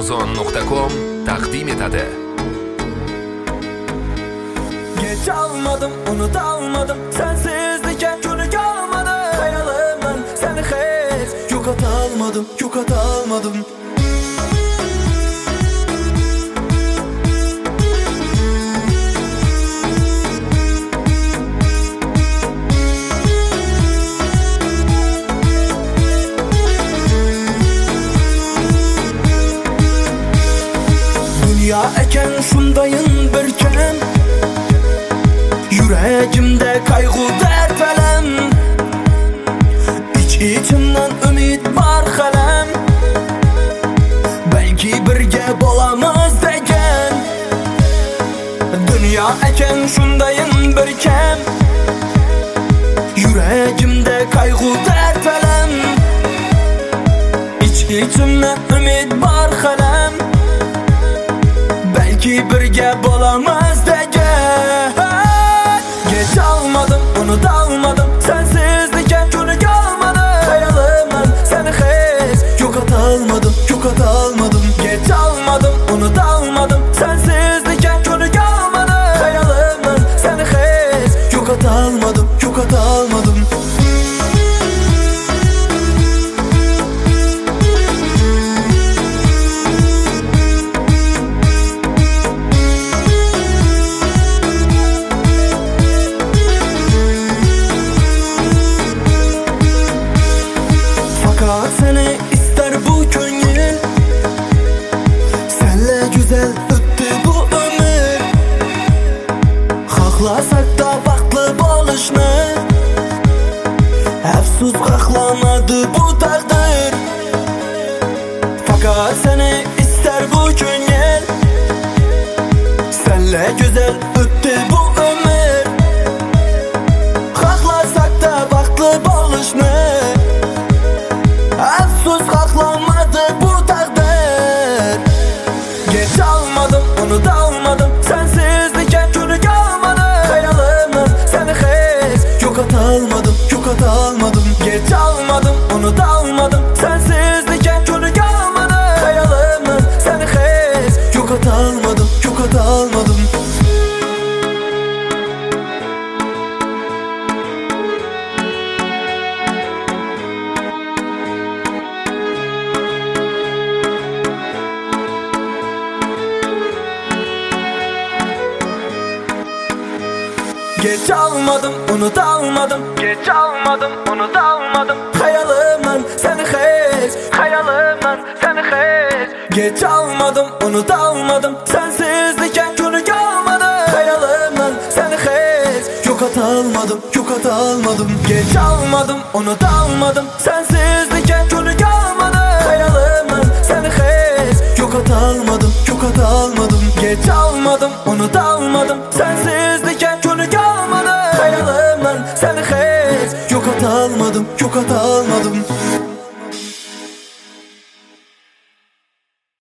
amazon.com taqdim etadi. Geç almadım, unutalmadım, sensizlikken çocuk almadım. Hayalımdan seni hiç yok atalmadım, yok atalmadım. Dünya eken şundayın birken, yüreğimde kaygı dert elem. İç içimden ümit var kalem, belki birge bolamız degen. Dünya eken şundayın birken, yüreğimde kaygı dert elem. İç içimden ümit var kalem, belki birge bolamız degen. Geç almadım, unutalmadım, sensizlikken çocuk almadım. Hayalımdan seni hiç yok atalmadım, yok atalmadım. Geç almadım, unutalmadım, sensizlikken çocuk almadım. Hayalımdan seni hiç yok atalmadım, yok atalmadım. Seni ister bu gönül, senle güzel öttü bu ömür. Haklasak da vaklı bolışını, efsus kaklamadı bu takdir. Fakat seni ister bu gönül, senle güzel öttü bu ömür. Haklasak da vaklı bolışını, afsus haklanmadı bu takdir. Geç almadım, unutalmadım, sensizlikken çocuk almadım. Hayalımdan seni hiç yok atalmadım, yok atalmadım. Geç almadım, unutalmadım, sensizlikken çocuk almadım. Hayalımdan seni hiç yok atalmadım, yok atalmadım. Geç almadım, unutalmadım, geç almadım, unutalmadım. Hayalımdan seni hiç, hayalımdan seni hiç. Geç almadım, unutalmadım, sensizlikken çocuk almadım. Hayalımdan seni hiç yok atalmadım, yok atalmadım. Geç almadım, unutalmadım, sensizlikken çocuk almadım. Hayalımdan seni hiç yok atalmadım, yok atalmadım. Geç almadım, unutalmadım.